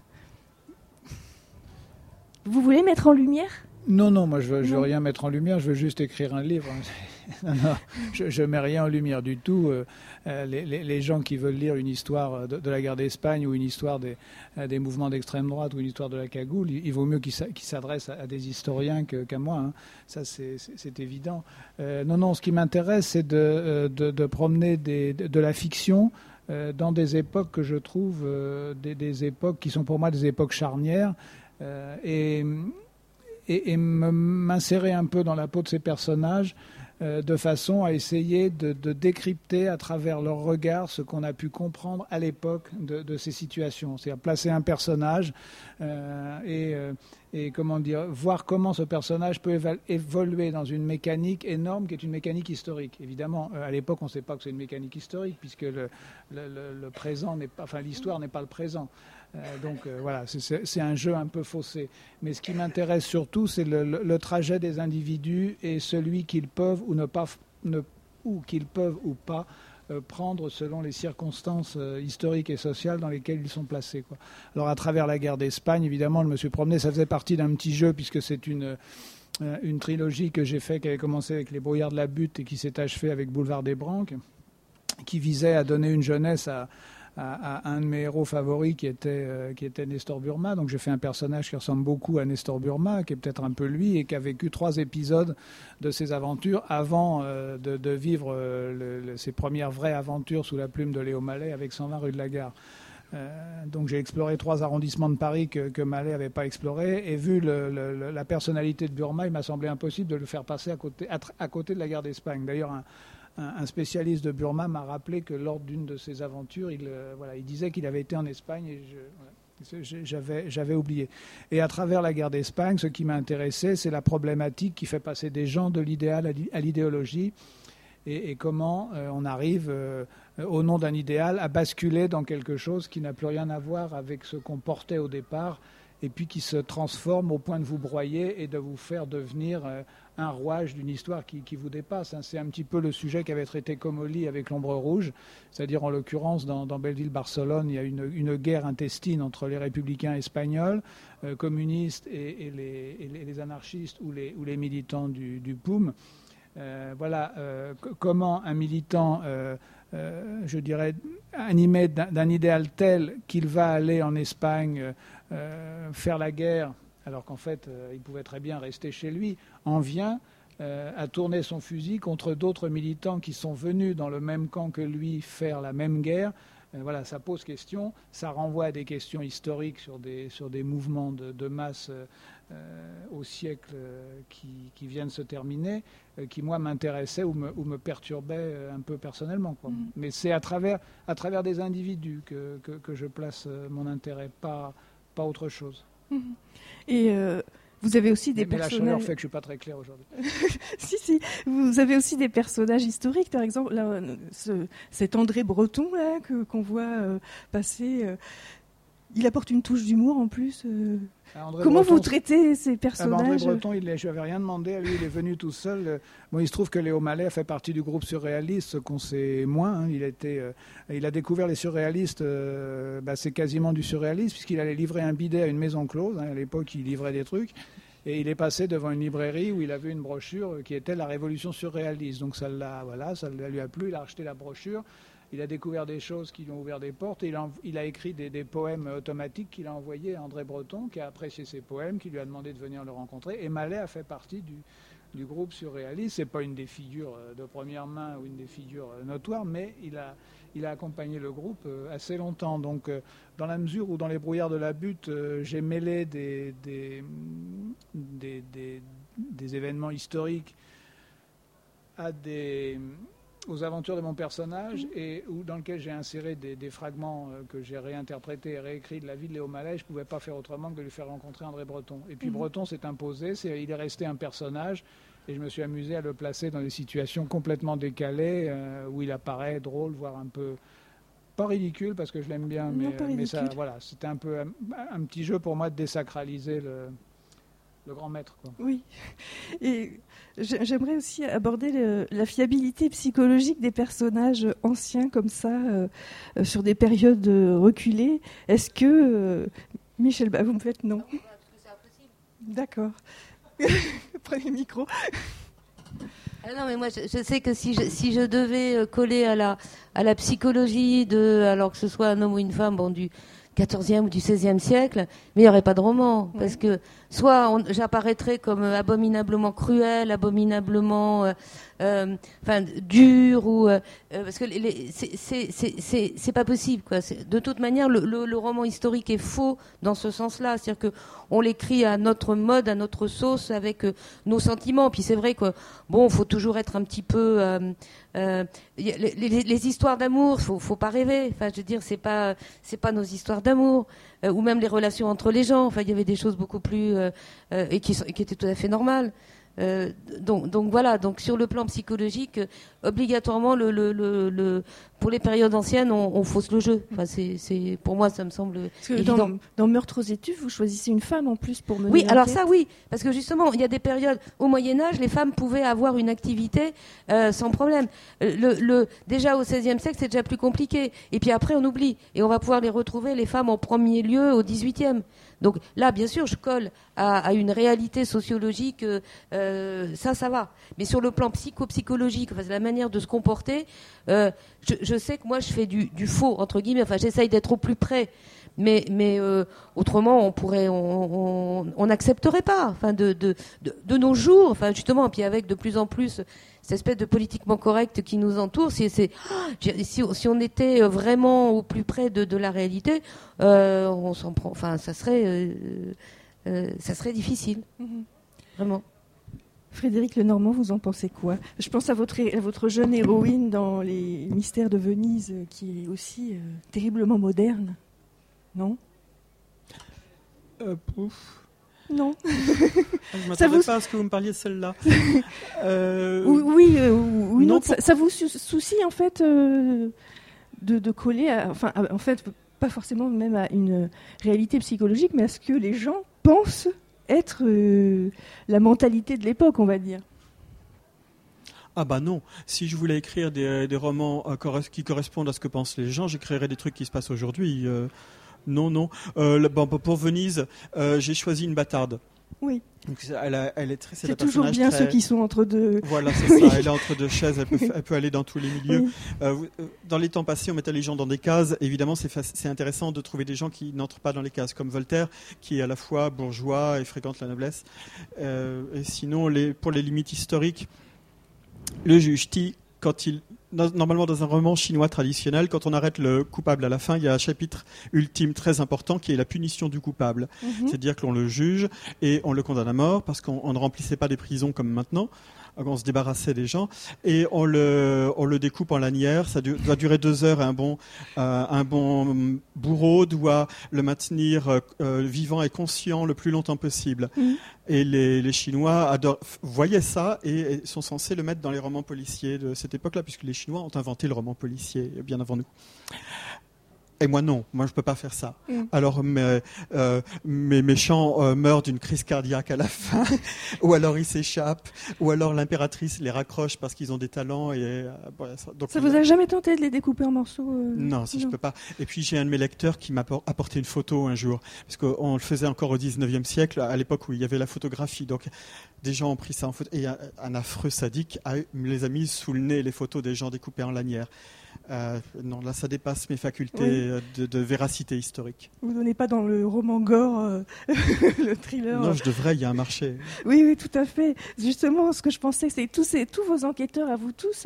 Vous voulez mettre en lumière ? Non, moi je veux rien mettre en lumière, je veux juste écrire un livre. Non, je mets rien en lumière du tout. Les gens qui veulent lire une histoire de la guerre d'Espagne ou une histoire des mouvements d'extrême droite ou une histoire de la cagoule, il vaut mieux qu'ils s'adressent à des historiens qu'à moi. Hein. Ça, c'est évident. Non, ce qui m'intéresse, c'est de promener de la fiction dans des époques que je trouve des époques qui sont pour moi des époques charnières et m'insérer un peu dans la peau de ces personnages de façon à essayer de décrypter à travers leur regard ce qu'on a pu comprendre à l'époque de ces situations. C'est-à-dire placer un personnage et voir comment ce personnage peut évoluer dans une mécanique énorme qui est une mécanique historique. Évidemment, à l'époque, on ne sait pas que c'est une mécanique historique puisque le présent n'est pas, enfin l'histoire n'est pas le présent. Donc voilà, c'est un jeu un peu faussé. Mais ce qui m'intéresse surtout, c'est le trajet des individus et celui qu'ils peuvent ou qu'ils peuvent ou pas prendre selon les circonstances historiques et sociales dans lesquelles ils sont placés, quoi. Alors à travers la guerre d'Espagne, évidemment, je me suis promené, ça faisait partie d'un petit jeu puisque c'est une trilogie que j'ai faite qui avait commencé avec Les Brouillards de la Butte et qui s'est achevée avec Boulevard des Branques, qui visait à donner une jeunesse à un de mes héros favoris qui était Nestor Burma. Donc j'ai fait un personnage qui ressemble beaucoup à Nestor Burma, qui est peut-être un peu lui, et qui a vécu 3 épisodes de ses aventures avant de vivre ses premières vraies aventures sous la plume de Léo Mallet avec 120 rue de la Gare. Donc j'ai exploré 3 arrondissements de Paris que Mallet n'avait pas explorés, et vu la personnalité de Burma, il m'a semblé impossible de le faire passer à côté de la guerre d'Espagne. D'ailleurs, un spécialiste de Burma m'a rappelé que lors d'une de ses aventures, il disait qu'il avait été en Espagne et j'avais oublié. Et à travers la guerre d'Espagne, ce qui m'a intéressé, c'est la problématique qui fait passer des gens de l'idéal à l'idéologie et comment on arrive, au nom d'un idéal, à basculer dans quelque chose qui n'a plus rien à voir avec ce qu'on portait au départ et puis qui se transforme au point de vous broyer et de vous faire devenir un rouage d'une histoire qui vous dépasse. C'est un petit peu le sujet qu'avait traité Comolli avec L'Ombre Rouge, c'est-à-dire en l'occurrence dans Belleville-Barcelone, il y a une guerre intestine entre les républicains espagnols, communistes et les anarchistes ou les militants du POUM. Comment un militant, je dirais, animé d'un idéal tel qu'il va aller en Espagne faire la guerre, alors qu'en fait, il pouvait très bien rester chez lui, en vient à tourner son fusil contre d'autres militants qui sont venus dans le même camp que lui faire la même guerre. Voilà, ça pose question, ça renvoie à des questions historiques sur des mouvements de masse au siècle qui viennent se terminer, qui moi m'intéressaient ou me perturbaient un peu personnellement, quoi. Mais c'est à travers des individus que je place mon intérêt, pas autre chose. Et vous avez aussi des personnages... Mais la chaleur fait que je ne suis pas très clair aujourd'hui. Si, vous avez aussi des personnages historiques, par exemple, là, cet André Breton là, qu'on voit passer... il apporte une touche d'humour en plus. Comment vous traitez ces personnages? André Breton, je n'avais rien demandé à lui, il est venu tout seul. Bon, il se trouve que Léo Mallet fait partie du groupe surréaliste, ce qu'on sait moins. Il a découvert les surréalistes, c'est quasiment du surréalisme, puisqu'il allait livrer un bidet à une maison close. À l'époque, il livrait des trucs. Et il est passé devant une librairie où il avait une brochure qui était La Révolution surréaliste. Donc ça lui a plu, il a acheté la brochure. Il a découvert des choses qui lui ont ouvert des portes et il a écrit des poèmes automatiques qu'il a envoyés à André Breton, qui a apprécié ses poèmes, qui lui a demandé de venir le rencontrer. Et Mallet a fait partie du groupe surréaliste. C'est pas une des figures de première main ou une des figures notoires, mais il a accompagné le groupe assez longtemps. Donc, dans la mesure où dans Les Brouillards de la Butte, j'ai mêlé des événements historiques aux aventures de mon personnage et dans lequel j'ai inséré des fragments que j'ai réinterprétés et réécrits de la vie de Léo Mallet, je ne pouvais pas faire autrement que de lui faire rencontrer André Breton. Et puis Breton s'est imposé, il est resté un personnage et je me suis amusé à le placer dans des situations complètement décalées où il apparaît drôle, voire un peu... pas ridicule parce que je l'aime bien, mais ça, voilà, c'était un peu un petit jeu pour moi de désacraliser le grand maître, quoi. Oui. Et j'aimerais aussi aborder la fiabilité psychologique des personnages anciens comme ça, sur des périodes reculées. Est-ce que... Michel, vous me faites non? Parce que c'est impossible. D'accord. Prenez le micro. Non, mais moi, je sais que si je devais coller à la psychologie alors que ce soit un homme ou une femme, du 14e ou du 16e siècle, mais il n'y aurait pas de roman. Parce que soit j'apparaîtrais comme abominablement cruel, abominablement dur, ou parce que c'est pas possible, quoi. De toute manière, le roman historique est faux dans ce sens-là. C'est-à-dire qu'on l'écrit à notre mode, à notre sauce, avec nos sentiments. Puis c'est vrai que faut toujours être un petit peu... les histoires d'amour, faut pas rêver. Enfin, je veux dire, c'est pas nos histoires d'amour. d'amour, ou même les relations entre les gens. Enfin, il y avait des choses beaucoup plus et qui étaient tout à fait normales. Donc voilà. Donc sur le plan psychologique, obligatoirement, pour les périodes anciennes, on fausse le jeu. Enfin, c'est pour moi, ça me semble évident. Dans Meurtres aux étuves, vous choisissez une femme en plus pour mener Oui, l'enquête. alors ça, oui, parce que justement, il y a des périodes au Moyen Âge, les femmes pouvaient avoir une activité sans problème. Déjà au XVIe siècle, c'est déjà plus compliqué. Et puis après, on oublie, et on va pouvoir les retrouver, les femmes en premier lieu au XVIIIe. Donc là, bien sûr, je colle à une réalité sociologique, ça va. Mais sur le plan psychologique, enfin, la manière de se comporter, je sais que moi, je fais du faux, entre guillemets. Enfin, j'essaye d'être au plus près. Mais autrement, on n'accepterait pas. Enfin, de nos jours, enfin, justement, et puis avec de plus en plus cette espèce de politiquement correct qui nous entoure, si on était vraiment au plus près de la réalité, on s'en prend. Enfin, ça serait difficile, vraiment. Frédéric Lenormand, vous en pensez quoi? Je pense à votre jeune héroïne dans Les Mystères de Venise, qui est aussi terriblement moderne. Non? Non. Je ne m'attendais pas à ce que vous me parliez de celle-là. Oui, non. Non, Ça vous soucie en fait de coller, en fait, pas forcément même à une réalité psychologique, mais à ce que les gens pensent être la mentalité de l'époque, on va dire. Ah bah non, si je voulais écrire des romans qui correspondent à ce que pensent les gens, j'écrirais des trucs qui se passent aujourd'hui. Non. Pour Venise, j'ai choisi une bâtarde. Oui. Donc, elle est très. C'est toujours bien ceux qui sont entre deux. Voilà, c'est ça. Elle est entre deux chaises. Elle peut aller dans tous les milieux. Oui. Dans les temps passés, on mettait les gens dans des cases. Évidemment, c'est intéressant de trouver des gens qui n'entrent pas dans les cases, comme Voltaire, qui est à la fois bourgeois et fréquente la noblesse. Et sinon, pour les limites historiques, le juge Ti, normalement dans un roman chinois traditionnel, quand on arrête le coupable à la fin, il y a un chapitre ultime très important qui est la punition du coupable. C'est-à-dire que l'on le juge et on le condamne à mort parce qu'on ne remplissait pas des prisons comme maintenant. On se débarrassait des gens et on le découpe en lanières. Ça doit durer 2 heures. Un bon bourreau doit le maintenir vivant et conscient le plus longtemps possible. Et les Chinois voyaient ça et sont censés le mettre dans les romans policiers de cette époque-là, puisque les Chinois ont inventé le roman policier bien avant nous. Et moi non, moi je peux pas faire ça. Alors mes méchants meurent d'une crise cardiaque à la fin, ou alors ils s'échappent, ou alors l'impératrice les raccroche parce qu'ils ont des talents. Donc ça vous a jamais tenté de les découper en morceaux Non, je peux pas. Et puis j'ai un de mes lecteurs qui m'a apporté une photo un jour, parce qu'on le faisait encore au 19e siècle, à l'époque où il y avait la photographie. Donc des gens ont pris ça en photo, et un affreux sadique les a mis sous le nez les photos des gens découpés en lanières. Non, là, ça dépasse mes facultés de véracité historique. Vous ne donnez pas dans le roman gore, le thriller. Non, je devrais, il y a un marché. Oui, tout à fait. Justement, ce que je pensais, c'est que tous vos enquêteurs, à vous tous,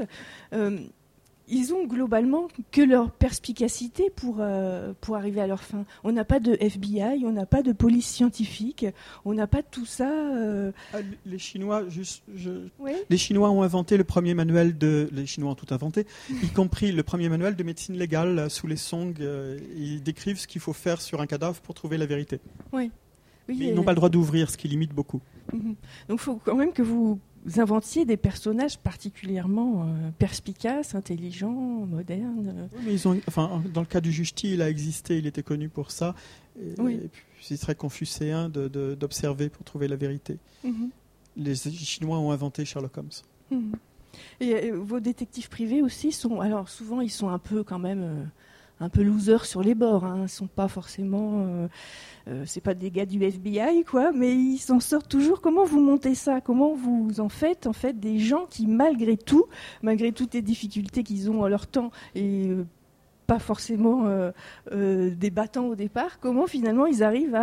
ils ont globalement que leur perspicacité pour arriver à leur fin. On n'a pas de FBI, on n'a pas de police scientifique, on n'a pas de tout ça. Les Chinois, les Chinois ont inventé le premier manuel les Chinois ont tout inventé, y compris le premier manuel de médecine légale sous les Song. Ils décrivent ce qu'il faut faire sur un cadavre pour trouver la vérité. Oui. Mais ils n'ont pas le droit d'ouvrir, ce qui limite beaucoup. Donc il faut quand même que vous inventiez des personnages particulièrement perspicaces, intelligents, modernes. Oui, mais dans le cas du juge Ti, il a existé, il était connu pour ça. Et puis, c'est très confucéen d'observer pour trouver la vérité. Les Chinois ont inventé Sherlock Holmes. Et vos détectives privés aussi alors souvent ils sont un peu quand même un peu losers sur les bords. Ils sont pas forcément, c'est pas des gars du FBI quoi, mais ils s'en sortent toujours. Comment vous montez ça? Comment vous en faites des gens qui malgré toutes les difficultés qu'ils ont à leur temps et pas forcément des battants au départ, comment finalement ils arrivent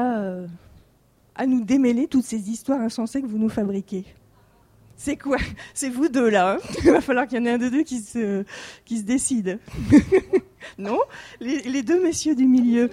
à nous démêler toutes ces histoires insensées que vous nous fabriquez? C'est quoi? C'est vous deux là. Il va falloir qu'il y en ait un de deux qui se décide. Non? Les deux messieurs du milieu.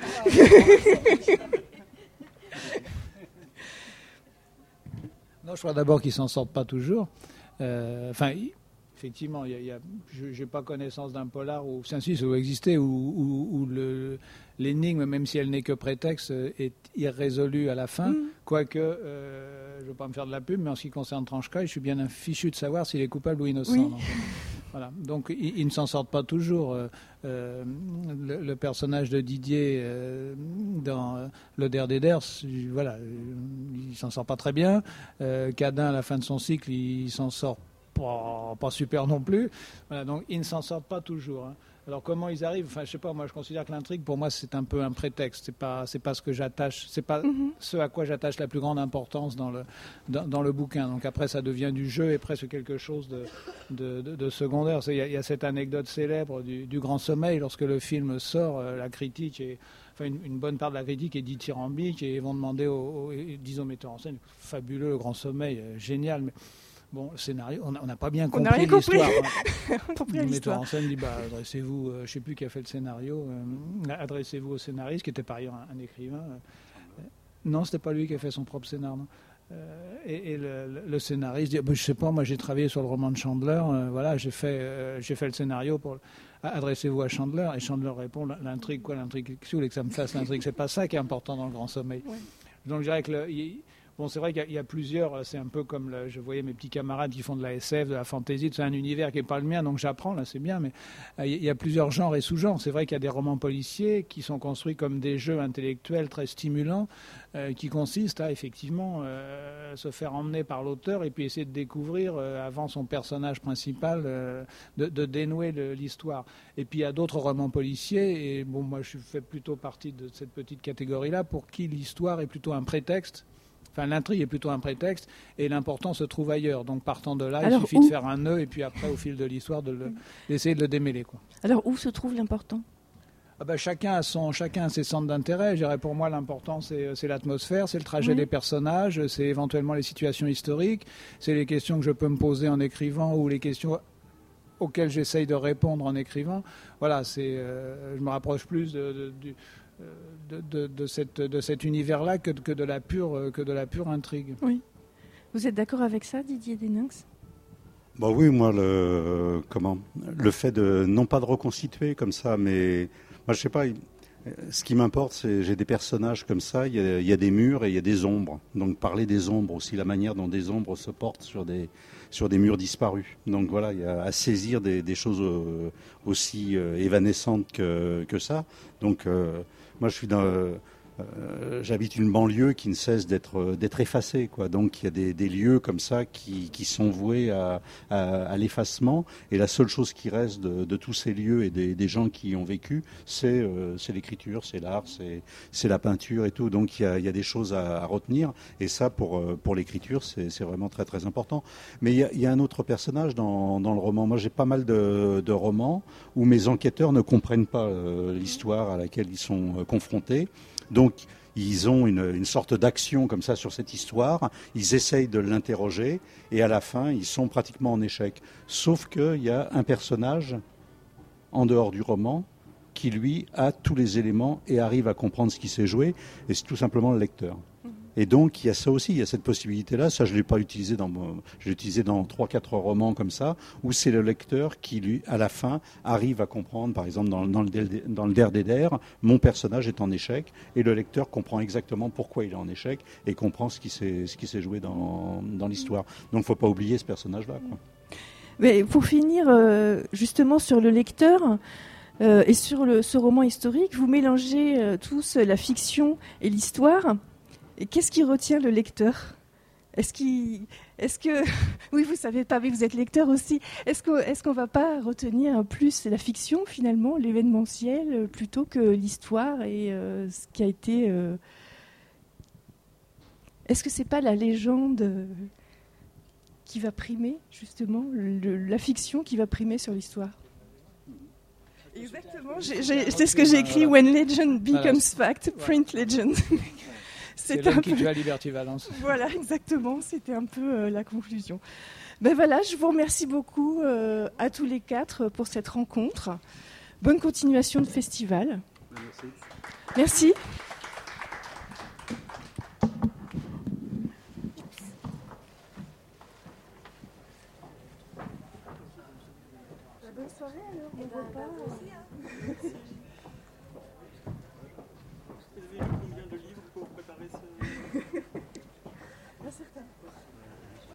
Non, je crois d'abord qu'ils s'en sortent pas toujours. effectivement, je n'ai pas connaissance d'un polar où Saint-Suisse doit exister, où l'énigme, même si elle n'est que prétexte, est irrésolue à la fin. Quoique, je ne veux pas me faire de la pub, mais en ce qui concerne Tranchka, je suis bien fichu de savoir s'il est coupable ou innocent. Oui. Voilà. Donc, ils ne s'en sortent pas toujours. Le personnage de Didier dans Le Der des Ders, voilà, il s'en sort pas très bien. Cadin, à la fin de son cycle, il s'en sort pas super non plus. Voilà, donc, ils ne s'en sortent pas toujours. Hein. Alors comment ils arrivent, enfin je sais pas, moi je considère que l'intrigue pour moi c'est un peu un prétexte, c'est pas ce que j'attache, c'est pas ce à quoi j'attache la plus grande importance dans le bouquin. Donc après ça devient du jeu et presque quelque chose de secondaire. Il y a cette anecdote célèbre du Grand Sommeil lorsque le film sort, la critique est une bonne part de la critique est dithyrambique et ils vont demander disons metteurs en scène, fabuleux le Grand Sommeil, génial, mais bon, le scénario, on n'a pas bien compris l'histoire. Le metteur en scène dit adressez-vous, je ne sais plus qui a fait le scénario, adressez-vous au scénariste, qui était par ailleurs un écrivain. Non, ce n'était pas lui qui a fait son propre scénario. Et le scénariste dit je ne sais pas, moi j'ai travaillé sur le roman de Chandler, voilà, j'ai fait le scénario pour. Adressez-vous à Chandler. Et Chandler répond l'intrigue, quoi, l'intrigue, qu'est-ce que vous voulez que ça me fasse l'intrigue? C'est pas ça qui est important dans le Grand Sommeil. Ouais. Donc je dirais que bon, c'est vrai qu'il y a plusieurs, c'est un peu comme, je voyais mes petits camarades qui font de la SF, de la fantasy, c'est un univers qui n'est pas le mien, donc j'apprends, là c'est bien, mais il y a plusieurs genres et sous-genres. C'est vrai qu'il y a des romans policiers qui sont construits comme des jeux intellectuels très stimulants, qui consistent à effectivement se faire emmener par l'auteur et puis essayer de découvrir, avant son personnage principal, de dénouer l'histoire. Et puis il y a d'autres romans policiers, et bon, moi je fais plutôt partie de cette petite catégorie-là, pour qui l'histoire est plutôt un prétexte. Enfin, l'intrigue est plutôt un prétexte et l'important se trouve ailleurs. Donc, partant de là, il suffit de faire un nœud et puis après, au fil de l'histoire, d'essayer de le démêler, quoi. Alors, où se trouve l'important ? Chacun a ses centres d'intérêt. Je dirais, pour moi, l'important, c'est l'atmosphère, c'est le trajet des personnages, c'est éventuellement les situations historiques, c'est les questions que je peux me poser en écrivant ou les questions auxquelles j'essaye de répondre en écrivant. Voilà, je me rapproche plus de cet univers-là que de la pure intrigue. Oui. Vous êtes d'accord avec ça, Didier Deninx ? Oui, moi, le fait de, non pas de reconstituer comme ça, mais moi, je sais pas, ce qui m'importe, c'est j'ai des personnages comme ça, il y a des murs et il y a des ombres. Donc parler des ombres aussi, la manière dont des ombres se portent sur des murs disparus. Donc voilà, il y a à saisir des choses aussi évanescentes que ça. Donc moi, je suis j'habite une banlieue qui ne cesse d'être effacée, quoi. Donc il y a des lieux comme ça qui sont voués à l'effacement. Et la seule chose qui reste de tous ces lieux et des gens qui y ont vécu, c'est l'écriture, c'est l'art, c'est la peinture et tout. Donc il y a des choses à retenir. Et ça, pour l'écriture, c'est vraiment très très important. Mais il y a un autre personnage dans le roman. Moi, j'ai pas mal de romans où mes enquêteurs ne comprennent pas l'histoire à laquelle ils sont confrontés. Donc, ils ont une sorte d'action comme ça sur cette histoire. Ils essayent de l'interroger et à la fin, ils sont pratiquement en échec. Sauf qu'il y a un personnage en dehors du roman qui, lui, a tous les éléments et arrive à comprendre ce qui s'est joué. Et c'est tout simplement le lecteur. Et donc, il y a ça aussi, il y a cette possibilité-là. Ça, je ne l'ai pas utilisé je l'ai utilisé dans 3-4 romans comme ça, où c'est le lecteur qui, lui, à la fin, arrive à comprendre. Par exemple, dans le Der des Der, mon personnage est en échec, et le lecteur comprend exactement pourquoi il est en échec, et comprend ce qui s'est joué dans l'histoire. Donc, il ne faut pas oublier ce personnage-là, quoi. Mais pour finir, justement, sur le lecteur... et sur ce roman historique, vous mélangez tous la fiction et l'histoire. Et qu'est-ce qui retient le lecteur ? Est-ce que oui, vous savez pas, mais vous êtes lecteur aussi. Est-ce qu'on va pas retenir plus la fiction finalement, l'événementiel, plutôt que l'histoire et ce qui a été. Est-ce que c'est pas la légende qui va primer justement, la fiction qui va primer sur l'histoire ? Exactement, c'est ce que j'ai écrit. When legend becomes fact, print legend. C'est l'homme qui tue à Liberty Valence. Voilà, exactement, c'était un peu la conclusion. Ben voilà, je vous remercie beaucoup à tous les quatre pour cette rencontre. Bonne continuation de festival. Merci.